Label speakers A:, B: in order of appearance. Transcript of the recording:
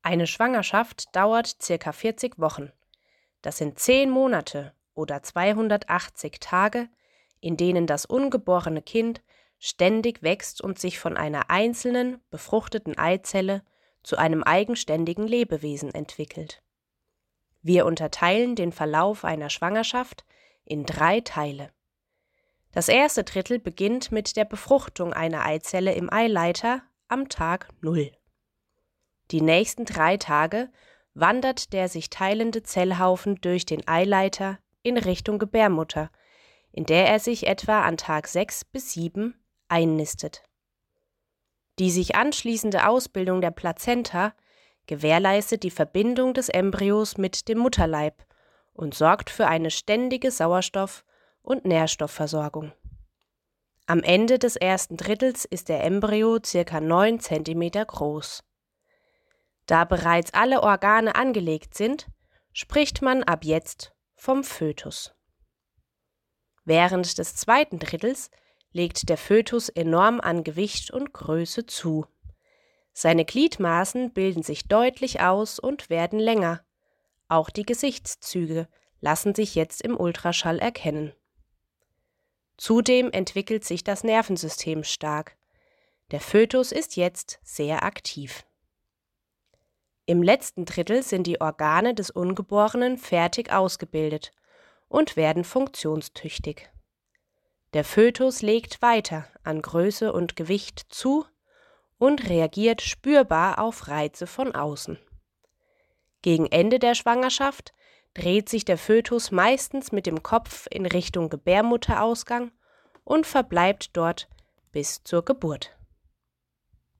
A: Eine Schwangerschaft dauert ca. 40 Wochen. Das sind 10 Monate oder 280 Tage, in denen das ungeborene Kind ständig wächst und sich von einer einzelnen, befruchteten Eizelle zu einem eigenständigen Lebewesen entwickelt. Wir unterteilen den Verlauf einer Schwangerschaft in 3 Teile. Das erste Drittel beginnt mit der Befruchtung einer Eizelle im Eileiter am Tag 0. Die nächsten 3 Tage wandert der sich teilende Zellhaufen durch den Eileiter in Richtung Gebärmutter, in der er sich etwa an Tag 6 bis 7 einnistet. Die sich anschließende Ausbildung der Plazenta gewährleistet die Verbindung des Embryos mit dem Mutterleib und sorgt für eine ständige Sauerstoff- und Nährstoffversorgung. Am Ende des ersten Drittels ist der Embryo ca. 9 cm groß. Da bereits alle Organe angelegt sind, spricht man ab jetzt vom Fötus. Während des zweiten Drittels legt der Fötus enorm an Gewicht und Größe zu. Seine Gliedmaßen bilden sich deutlich aus und werden länger. Auch die Gesichtszüge lassen sich jetzt im Ultraschall erkennen. Zudem entwickelt sich das Nervensystem stark. Der Fötus ist jetzt sehr aktiv. Im letzten Drittel sind die Organe des Ungeborenen fertig ausgebildet und werden funktionstüchtig. Der Fötus legt weiter an Größe und Gewicht zu und reagiert spürbar auf Reize von außen. Gegen Ende der Schwangerschaft dreht sich der Fötus meistens mit dem Kopf in Richtung Gebärmutterausgang und verbleibt dort bis zur Geburt.